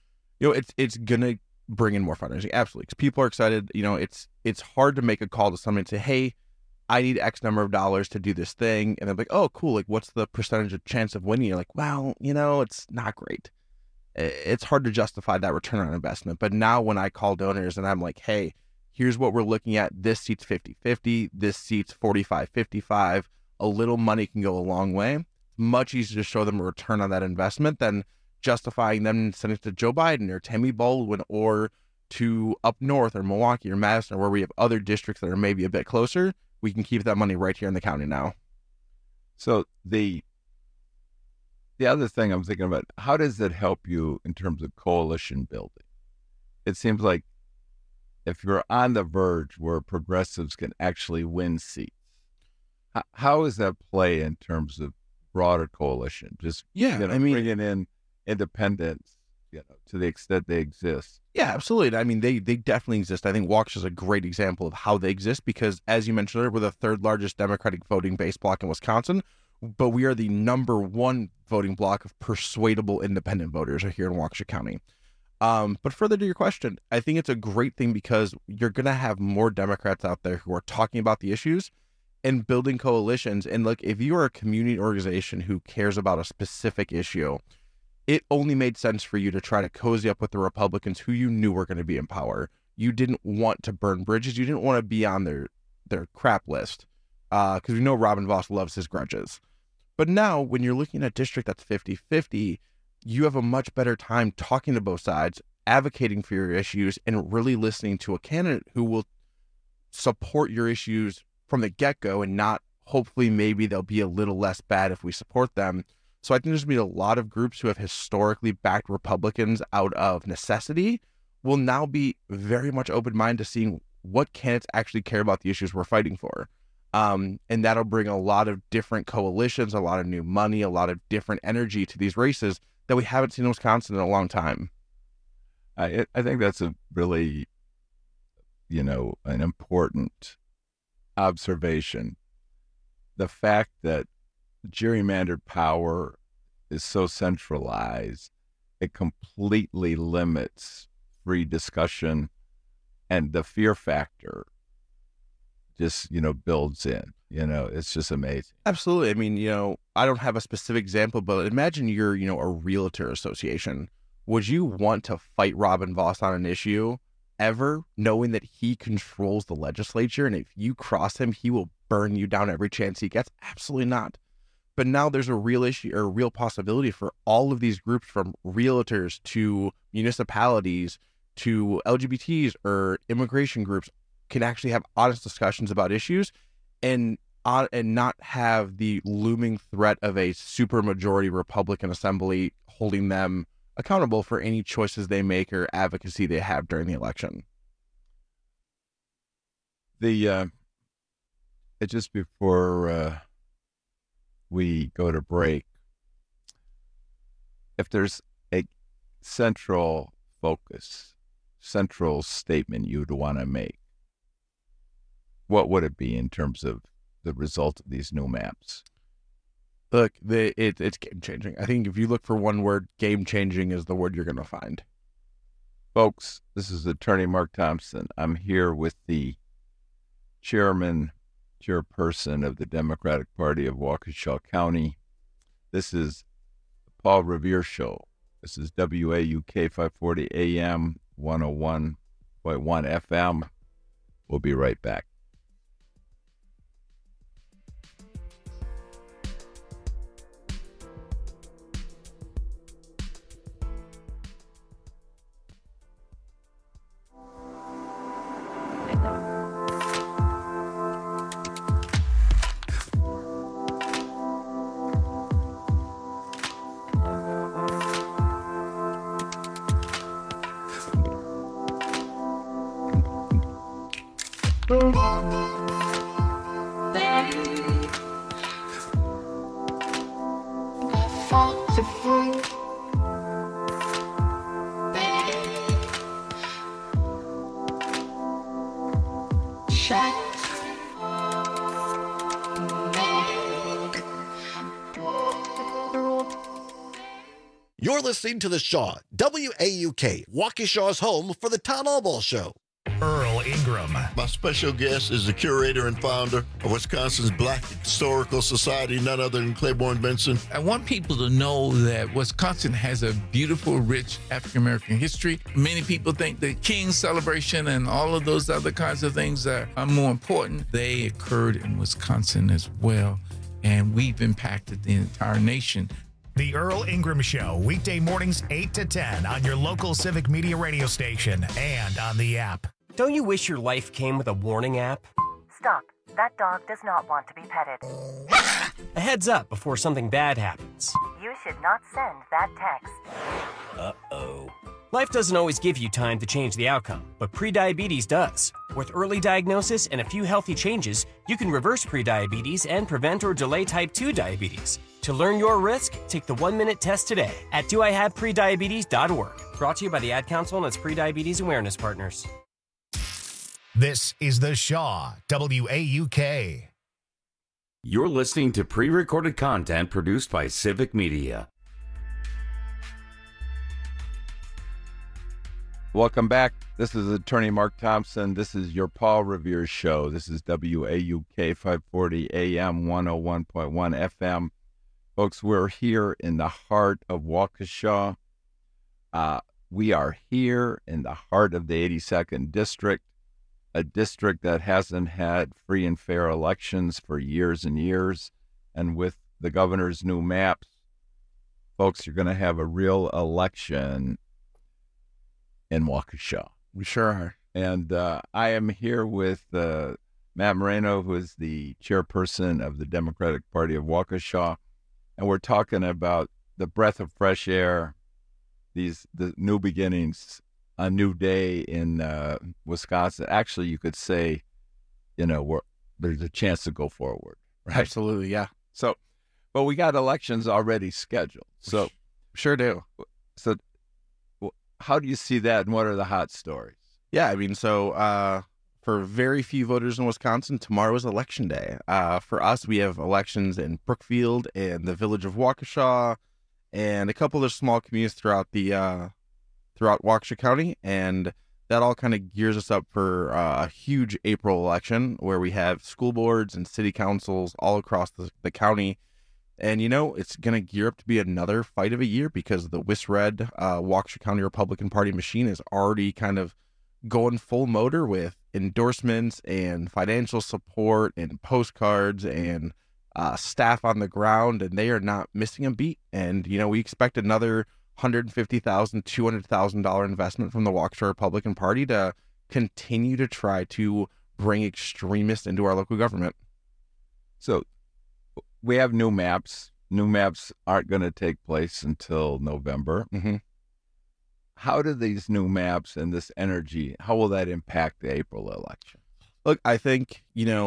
It's gonna bring in more fundraising, absolutely, because people are excited. It's hard to make a call to somebody and say, hey, I need X number of dollars to do this thing, and they're like, oh, cool, like what's the percentage of chance of winning? You're like, well, it's not great. It's hard to justify that return on investment. But now when I call donors and I'm like, hey, here's what we're looking at, this seat's 50-50, this seat's 45-55, a little money can go a long way. Much easier to show them a return on that investment than justifying them sending it to Joe Biden or Tammy Baldwin or to up north or Milwaukee or Madison, where we have other districts that are maybe a bit closer. We can keep that money right here in the county now. So the other thing I'm thinking about, how does it help you in terms of coalition building? It seems like if you're on the verge where progressives can actually win seats, how does that play in terms of broader coalition? Bringing in independents, to the extent they exist. Yeah, absolutely. I mean, they definitely exist. I think Waukesha is a great example of how they exist because, as you mentioned earlier, we're the third largest Democratic voting base block in Wisconsin, but we are the number one voting block of persuadable independent voters here in Waukesha County. But further to your question, I think it's a great thing because you're going to have more Democrats out there who are talking about the issues and building coalitions. And look, if you are a community organization who cares about a specific issue, it only made sense for you to try to cozy up with the Republicans who you knew were going to be in power. You didn't want to burn bridges. You didn't want to be on their crap list because we know Robin Vos loves his grudges. But now when you're looking at a district that's 50-50, you have a much better time talking to both sides, advocating for your issues, and really listening to a candidate who will support your issues from the get-go and not hopefully maybe they'll be a little less bad if we support them. So I think there's going to be a lot of groups who have historically backed Republicans out of necessity will now be very much open-minded to seeing what candidates actually care about the issues we're fighting for. And that'll bring a lot of different coalitions, a lot of new money, a lot of different energy to these races that we haven't seen in Wisconsin in a long time. I think that's a really, an important observation. The fact that gerrymandered power is so centralized, it completely limits free discussion, and the fear factor just, builds in. It's just amazing. Absolutely. I mean, I don't have a specific example, but imagine you're, a realtor association. Would you want to fight Robin Vos on an issue ever, knowing that he controls the legislature, and if you cross him, he will burn you down every chance he gets? Absolutely not. But now there's a real issue or a real possibility for all of these groups, from realtors to municipalities to LGBTs or immigration groups, can actually have honest discussions about issues and not have the looming threat of a supermajority Republican assembly holding them accountable for any choices they make or advocacy they have during the election. Just before we go to break, if there's a central statement you'd want to make, what would it be in terms of the result of these new maps? Look, it's game-changing. I think if you look for one word, game-changing is the word you're going to find. Folks, this is Attorney Mark Thompson. I'm here with the chairperson of the Democratic Party of Waukesha County. This is the Paul Revere Show. This is WAUK 540 AM, 101.1 FM. We'll be right back. You're listening to The Shaw, WAUK, Waukesha's home for the Town Hall Ball Show. Earl Ingram. My special guest is the curator and founder of Wisconsin's Black Historical Society, none other than Claiborne Benson. I want people to know that Wisconsin has a beautiful, rich African-American history. Many people think the King's celebration and all of those other kinds of things are more important. They occurred in Wisconsin as well, and we've impacted the entire nation. The Earl Ingram Show, weekday mornings 8 to 10 on your local Civic Media radio station and on the app. Don't you wish your life came with a warning app? Stop. That dog does not want to be petted. A heads up before something bad happens. You should not send that text. Uh-oh. Life doesn't always give you time to change the outcome, but prediabetes does. With early diagnosis and a few healthy changes, you can reverse prediabetes and prevent or delay type 2 diabetes. To learn your risk, take the 1-minute test today at doihaveprediabetes.org. Brought to you by the Ad Council and its prediabetes awareness partners. This is The Shaw, WAUK. You're listening to pre-recorded content produced by Civic Media. Welcome back. This is Attorney Mark Thompson. This is your Paul Revere Show. This is WAUK 540 AM 101.1 FM. Folks, we're here in the heart of Waukesha. We are here in the heart of the 82nd District, a district that hasn't had free and fair elections for years and years. And with the governor's new maps, folks, you're going to have a real election in Waukesha. We sure are. And I am here with Matt Moreno, who is the chairperson of the Democratic Party of Waukesha. And we're talking about the breath of fresh air, the new beginnings, a new day in Wisconsin. Actually, you could say, there's a chance to go forward, right? Absolutely, yeah. So, but we got elections already scheduled. So, sure do. So, how do you see that, and what are the hot stories? Yeah, I mean, so for very few voters in Wisconsin, tomorrow is election day. For us, we have elections in Brookfield and the village of Waukesha, and a couple of small communities throughout Waukesha County. And that all kind of gears us up for a huge April election where we have school boards and city councils all across the county. And, it's going to gear up to be another fight of a year because the WIS-Red Waukesha County Republican Party machine is already kind of going full motor with endorsements and financial support and postcards and staff on the ground, and they are not missing a beat. And, we expect another $150,000, $200,000 investment from the Waukesha Republican Party to continue to try to bring extremists into our local government. So we have new maps. New maps aren't going to take place until November. Mm-hmm. How do these new maps and this energy, how will that impact the April election? Look, I think,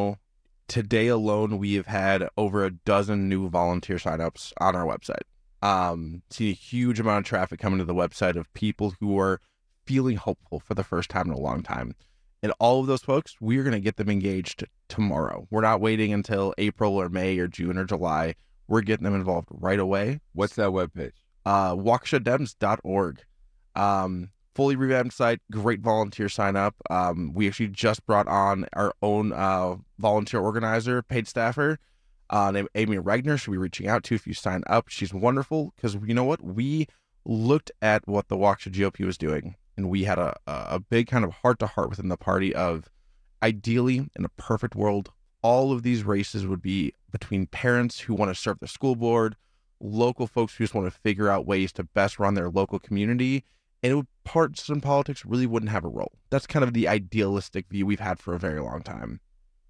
today alone, we have had over a dozen new volunteer signups on our website. See a huge amount of traffic coming to the website of people who are feeling hopeful for the first time in a long time. And all of those folks, we're going to get them engaged tomorrow. We're not waiting until April or May or June or July. We're getting them involved right away. What's that webpage? WaukeshaDems.org. Fully revamped site, great volunteer sign up. We actually just brought on our own volunteer organizer, paid staffer, named Amy Regner. She'll be reaching out to if you sign up. She's wonderful because you know what? We looked at what the Waukesha GOP was doing, and we had a big kind of heart-to-heart within the party of, ideally, in a perfect world, all of these races would be between parents who want to serve the school board, local folks who just want to figure out ways to best run their local community, and partisan politics really wouldn't have a role. That's kind of the idealistic view we've had for a very long time.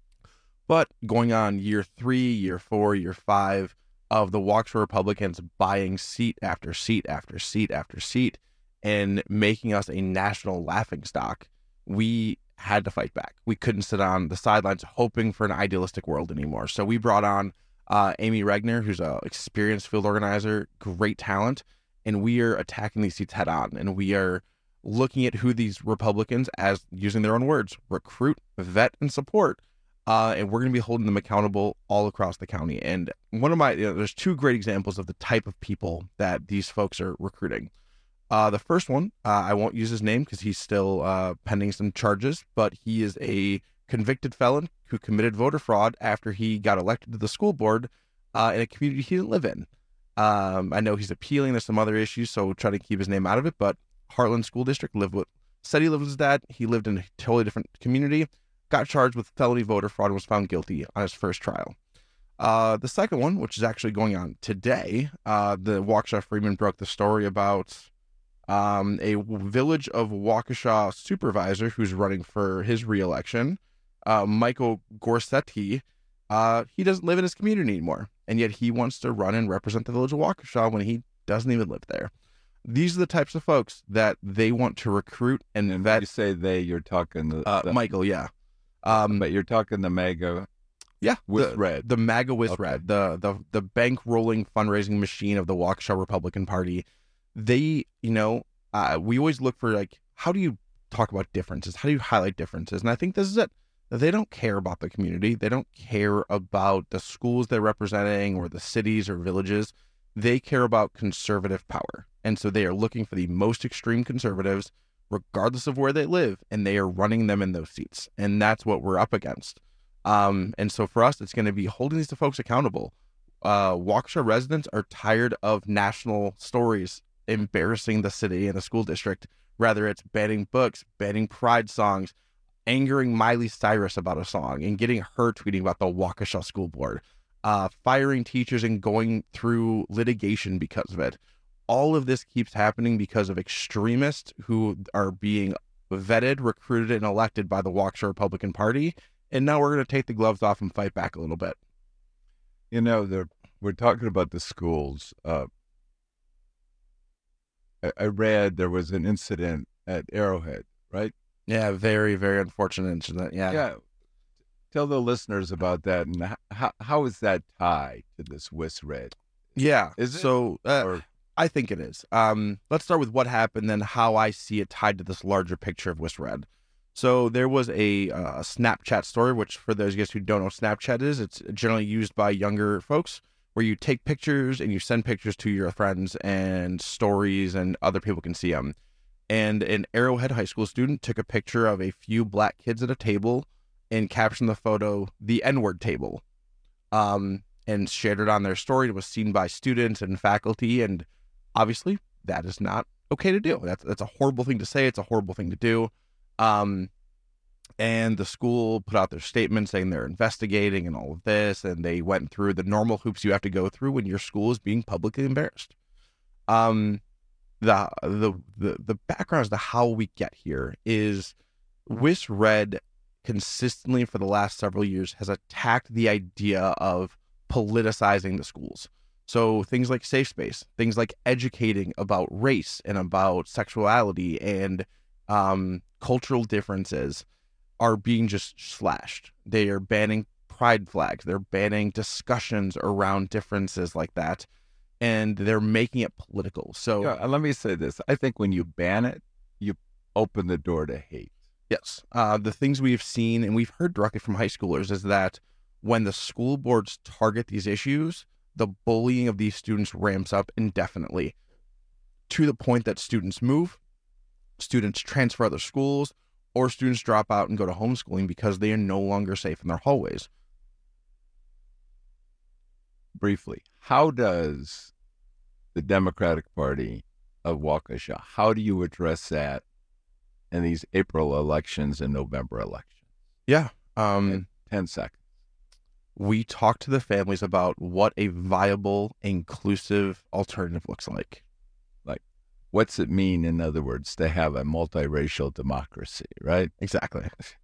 But going on year 3, year 4, year 5 of the Waukesha Republicans buying seat after seat after seat after seat and making us a national laughingstock, we had to fight back. We couldn't sit on the sidelines hoping for an idealistic world anymore. So we brought on Amy Regner, who's an experienced field organizer, great talent, and we are attacking these seats head on. And we are looking at who these Republicans, as using their own words, recruit, vet, and support. And we're going to be holding them accountable all across the county. And one of my, there's 2 great examples of the type of people that these folks are recruiting. The first one, I won't use his name because he's still pending some charges, but he is a convicted felon who committed voter fraud after he got elected to the school board in a community he didn't live in. I know he's appealing. There's some other issues, so we'll try to keep his name out of it. But Heartland School District said he lived with his dad. He lived in a totally different community, got charged with felony voter fraud, and was found guilty on his first trial. The second one, which is actually going on today, the Waukesha Freeman broke the story about a Village of Waukesha supervisor who's running for his reelection, Michael Gorsetti. He doesn't live in his community anymore, and yet he wants to run and represent the Village of Waukesha when he doesn't even live there. These are the types of folks that they want to recruit and vet. You say they, you're talking the Michael, yeah. But you're talking the MAGA. Yeah, WIS-Red. The MAGA WIS-Red, okay. the bank-rolling fundraising machine of the Waukesha Republican Party. They, we always look for, how do you talk about differences? How do you highlight differences? And I think this is it. They don't care about the community. They don't care about the schools they're representing or the cities or villages. They care about conservative power. And so they are looking for the most extreme conservatives, regardless of where they live, and they are running them in those seats. And that's what we're up against. And so for us, it's going to be holding these folks accountable. Waukesha residents are tired of national stories embarrassing the city and the school district, whether it's banning books, banning pride songs, angering Miley Cyrus about a song, and getting her tweeting about the Waukesha School Board, firing teachers and going through litigation because of it. All of this keeps happening because of extremists who are being vetted, recruited, and elected by the Waukesha Republican Party. And now we're going to take the gloves off and fight back a little bit. We're talking about the schools. I read there was an incident at Arrowhead, right? Yeah, very, very unfortunate incident. Yeah. Tell the listeners about that, and how is that tied to this WIS-Red? Yeah. Is it? So I think it is. Let's start with what happened, then how I see it tied to this larger picture of WIS-Red. So there was a Snapchat story, which for those of you guys who don't know what Snapchat is, it's generally used by younger folks, where you take pictures and you send pictures to your friends and stories and other people can see them. And an Arrowhead High School student took a picture of a few black kids at a table and captioned the photo, "The N-word table," and shared it on their story. It was seen by students and faculty, and obviously that is not okay to do. That's a horrible thing to say. It's a horrible thing to do. And the school put out their statement saying they're investigating and all of this, and they went through the normal hoops you have to go through when your school is being publicly embarrassed. The background as to how we get here is WisRed consistently for the last several years has attacked the idea of politicizing the schools. So things like safe space, things like educating about race and about sexuality and cultural differences are being just slashed. They are banning pride flags. They're banning discussions around differences like that. And they're making it political. So let me say this. I think when you ban it, you open the door to hate. Yes. The things we've seen and we've heard directly from high schoolers is that when the school boards target these issues, the bullying of these students ramps up indefinitely to the point that students move, students transfer other schools, or students drop out and go to homeschooling because they are no longer safe in their hallways. Briefly, how does the Democratic Party of Waukesha, how do you address that in these April elections and November elections? Yeah. 10 seconds. We talk to the families about what a viable, inclusive alternative looks like. Like, what's it mean, in other words, to have a multiracial democracy, right? Exactly.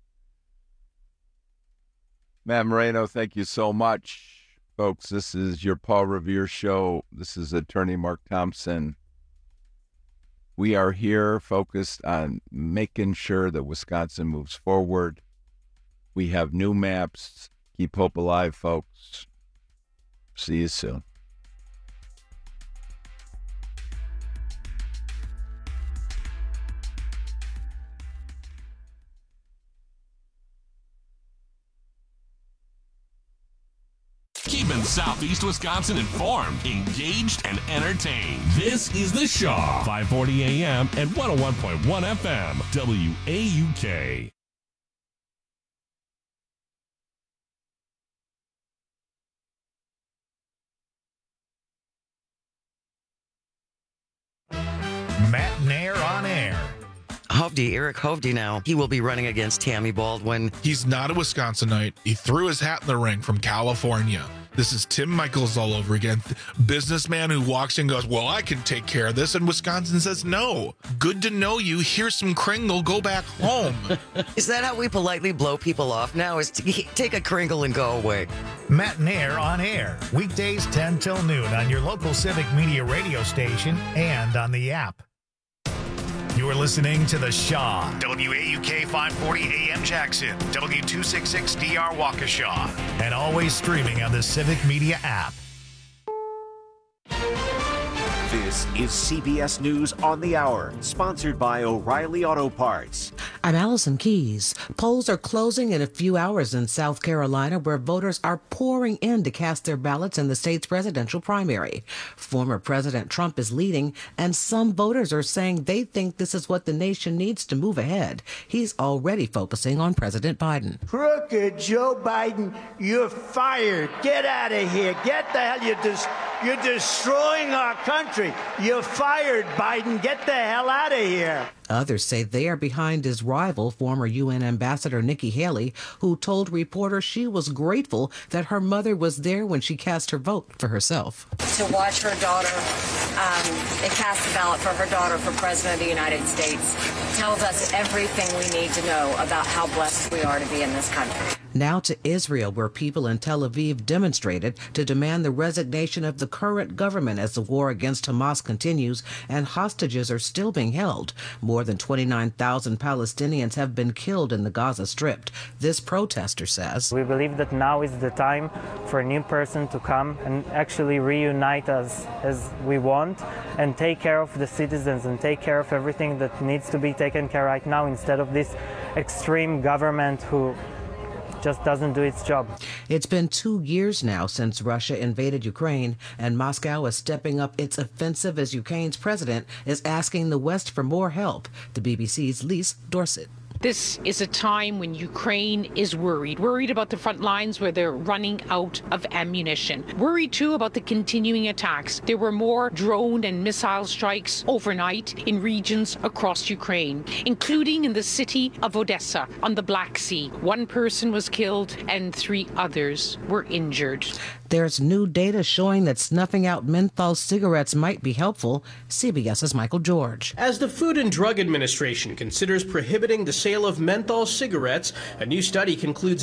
Matt Moreno, thank you so much. Folks, this is your Paul Revere Show. This is Attorney Mark Thompson. We are here focused on making sure that Wisconsin moves forward. We have new maps. Keep hope alive, folks. See you soon. Keeping Southeast Wisconsin informed, engaged, and entertained. This is The Shaw, 540 AM and 101.1 FM, WAUK. Matt Nair on air. Eric Hovde now. He will be running against Tammy Baldwin. He's not a Wisconsinite. He threw his hat in the ring from California. This is Tim Michaels all over again. Businessman who walks in and goes, well, I can take care of this. And Wisconsin says, no. Good to know you. Here's some Kringle. Go back home. Is that how we politely blow people off now? Is to take a Kringle and go away? Matt Nair on air. Weekdays 10 till noon on your local Civic Media radio station and on the app. You're listening to The Shaw, WAUK 540 AM Jackson, W266DR Waukesha, and always streaming on the Civic Media app. This is CBS News on the Hour, sponsored by O'Reilly Auto Parts. I'm Allison Keys. Polls are closing in a few hours in South Carolina, where voters are pouring in to cast their ballots in the state's presidential primary. Former President Trump is leading, and some voters are saying they think this is what the nation needs to move ahead. He's already focusing on President Biden. Crooked Joe Biden, you're fired. Get out of here. Get the hell. You're destroying our country. You're fired, Biden. Get the hell out of here. Others say they are behind his rival, former UN Ambassador Nikki Haley, who told reporters she was grateful that her mother was there when she cast her vote for herself. To watch her daughter and cast the ballot for her daughter for President of the United States tells us everything we need to know about how blessed we are to be in this country. Now to Israel, where people in Tel Aviv demonstrated to demand the resignation of the current government as the war against Hamas continues and hostages are still being held. More than 29,000 Palestinians have been killed in the Gaza Strip. This protester says, we believe that now is the time for a new person to come and actually reunite us as we want and take care of the citizens and take care of everything that needs to be taken care of right now, instead of this extreme government who just doesn't do its job. It's been 2 years now since Russia invaded Ukraine, and Moscow is stepping up its offensive as Ukraine's president is asking the West for more help. The BBC's Lise Dorset. This is a time when Ukraine is worried about the front lines where they're running out of ammunition. Worried too about the continuing attacks. There were more drone and missile strikes overnight in regions across Ukraine, including in the city of Odessa on the Black Sea. 1 person was killed and 3 others were injured. There's new data showing that snuffing out menthol cigarettes might be helpful. CBS's Michael George. As the Food and Drug Administration considers prohibiting the sale of menthol cigarettes, a new study concludes